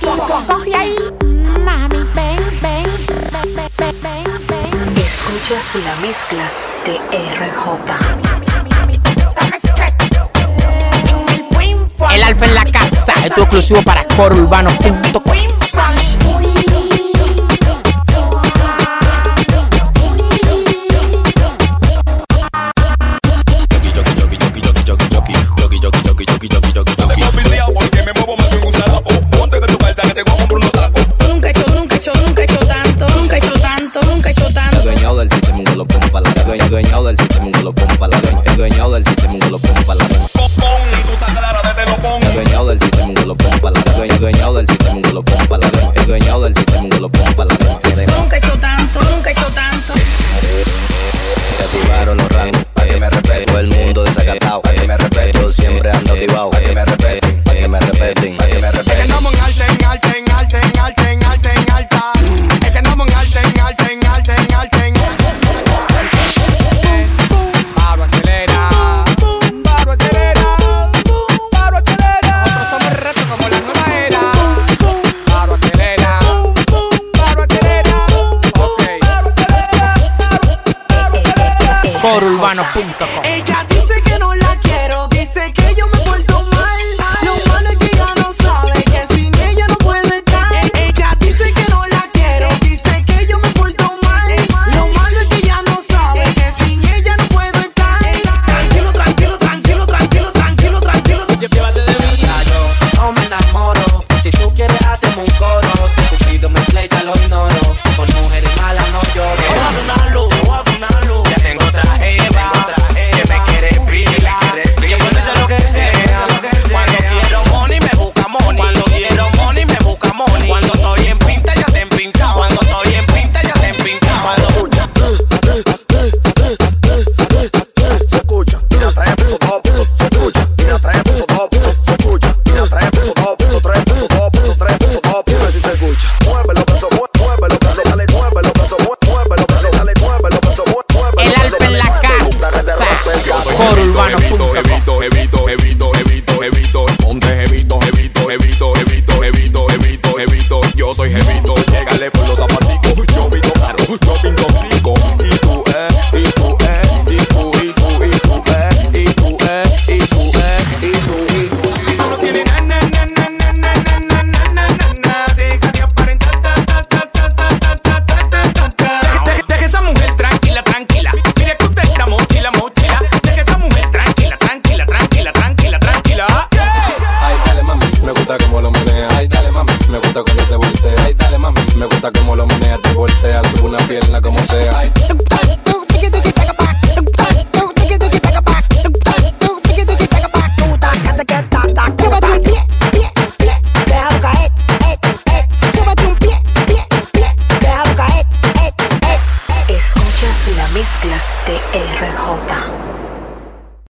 Coge ahí, mami, ven, ven, ven, ven, ven, ven. Escuchas la mezcla de RJ. El Alfa en la casa, esto es exclusivo para corourbano.com. Dueño del sistema, lo pompa la el dueño del sistema, lo pompa la el dueño del sistema, lo pompa la el dueño del sistema, lo pompa la el dueño del sistema, lo pompa la nunca he hecho tanto, nunca he hecho tanto. Que activaron los rangos, pa' que me respeto el mundo desacatado, pa' que me respeto, siempre ando activado, pa' que me respeten, pa' que me respeten, pa' que me respeten. Es que andamos en alta, en alta, en alta, en alta, en alta, en alta. Es que andamos en alta, en alta, en alta, en alta, en alta. corourbano.com. Ella dice que no la quiero, dice que yo me porto mal. Lo malo es que ella no sabe que sin ella no puedo estar. Ella dice que no la quiero, dice que yo me porto mal. Lo malo es que ella no sabe que sin ella no puedo estar. Tranquilo, tranquilo, tranquilo, tranquilo, tranquilo, tranquilo. Llévate de mí, yo no me enamoro. Si tú quieres hacemos un coro. Si tu pido me play ya lo ignoro. Con mujeres malas no lloro. Ya tengo otra Eva que me quiere pila. Que puede ser lo que sea. Cuando quiero money me busca money. Cuando quiero money me busca money. Cuando estoy en pinta ya te empinta. Cuando estoy en pinta ya te empinta. Se escucha, mira, trae puso top. Se escucha, mira, trae puso top. Se escucha, mira, trae puso top. Trae puso top, trae puso top. Dime si se escucha. Muévelo, beso, muévelo, beso, dale, muévelo, beso, muévelo, beso, dale, muévelo, beso, muévelo. El Alfa en la casa, corourbano.com. Evito, ponte evito. Yo soy jevito, llégale por los zapaticos. Yo pinto caro, yo pinto pico. Y tú, Si tú no tienes deja de aparentar. Deja esa mujer tranquila, tranquila. Mire que usted está mochila. Deja esa mujer tranquila. Ay, dale mami, me gusta como lo menea. Ay, dale mami, me gusta cuando te voltea. Ay, dale mami, me gusta como lo menea, te voltea. Sube una pierna como sea. Ay,